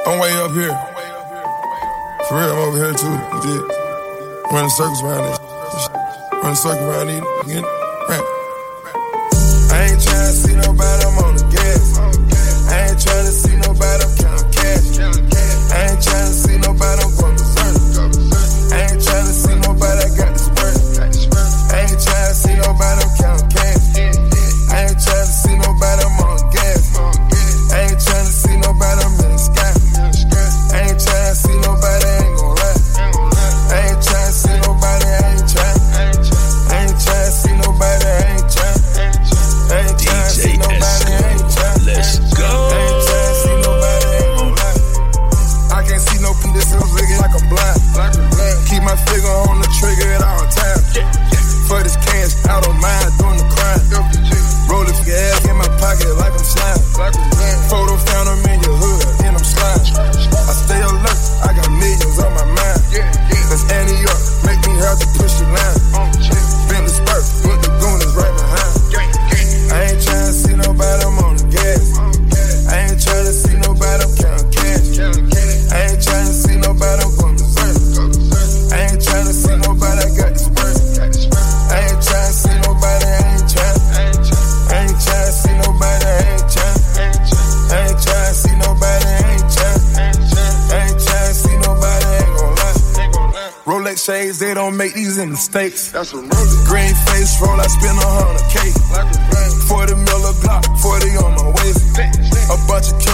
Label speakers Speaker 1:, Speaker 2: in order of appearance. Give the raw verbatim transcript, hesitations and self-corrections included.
Speaker 1: I'm way up here. For real, I'm over here too. Legit. Running circles around this. Running circles around these. Again. Right. I ain't tryna see nobody, I'm on the gas. I ain't tryna see nobody, I'm counting cash. I ain't tryna see nobody, I'm going to burn. I ain't tryna see nobody, I got this work. I ain't tryna see nobody, I'm counting cash. I ain't tryna see nobody, I'm on the gas. I ain't tryna see nobody, I'm in the sky. I ain't tryna see nobody, I ain't gon' lie. I ain't tryna see nobody, I ain't tryna. I ain't tryna see nobody, I ain't tryna. I ain't tryna see nobody, I ain't tryna.
Speaker 2: Let's go.
Speaker 1: I ain't tryna see nobody, I ain't gon' lie. I can't see no P, this is looking like I'm blind. Keep my finger on the trigger at all times. For this cash, I don't mind doing the crime. Roll it for your ass in my pocket like I'm slime. Photo found them in your hood, then I'm slime. I stay alert, I got millions on my mind. That's Antioch, make me have to push the line. Been the spurt, with the gooners right behind. I ain't tryna see nobody, I'm on the gas. I ain't tryna see nobody, I'm counting cash. I ain't tryna see nobody, I'm going to burn. I ain't tryna see nobody, I got this work. I ain't tryna see nobody, I ain't tryna. I ain't tryna see nobody, I ain't tryna. I ain't tryna see nobody, I ain't tryna. I ain't tryna see nobody, I ain't gon' lie. Rolex shades, they don't make these in the States. That's what green face roll, I spend a hundred K. forty mil a block, forty on my waist. A bunch of